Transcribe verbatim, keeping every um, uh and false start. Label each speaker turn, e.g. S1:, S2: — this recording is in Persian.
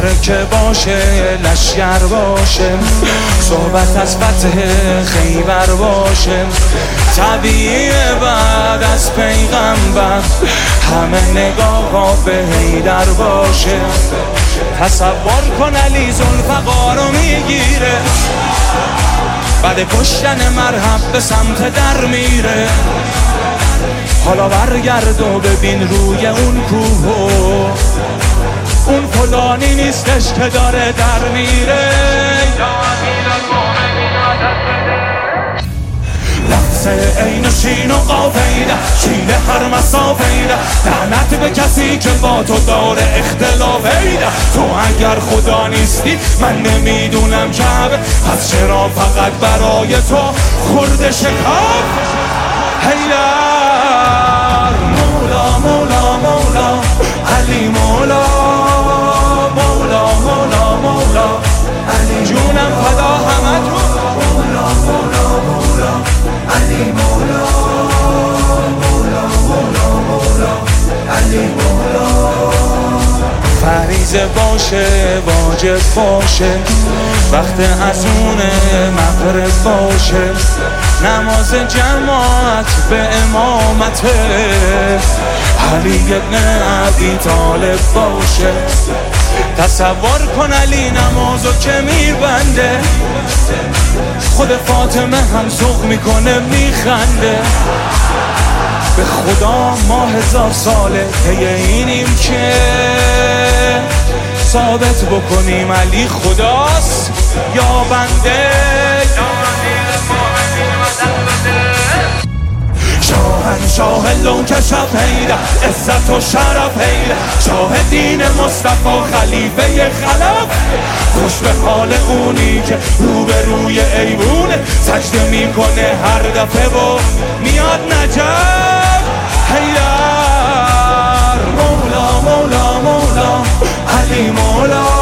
S1: که باشه لشگر باشه، صحبت از فتح خیبر باشه، طبیعیه بعد از پیغمبر همه نگاه ها به حیدر باشه. تصور کن علی ذوالفقار رو میگیره، بعد کشتن مرحب به سمت در میره. حالا برگرد و ببین روی اون کوه، اون فلانی نیستش که داره در میره. لفظ عین و شین و قافیده، شین هر مسافیده، لعنت به کسی که با تو داره اختلافیده. تو اگر خدا نیستی من نمیدونم کعبه، پس چرا فقط برای تو خورده شکاف؟ حیدر مولا مولا مولا علی مولا مولا مولا مولا علی جونم فدا همتون مولا مولا مولا علی مولا مولا مولا مولا علی مولا. فریضه باشه واجب باشه، وقت اذان مغرب باشه، نماز جماعت به امامت علی ابن ابی طالب باشه. تصور کن علی نمازو که میبنده، خود فاطمه هم ذوق میکنه میخنده. به خدا ما هزار ساله پی اینیم که ثابت بکنیم علی خداست یا بنده. شاهنشاه لون کشف حیدر، عزت و شرف حیدر، شاه دین مصطفی خلیفه خلف. خوش به حال اونی که رو به روی ایوونه سجده میکنه هر دفعه و میاد نجف. حیدر مولا مولا مولا علی مولا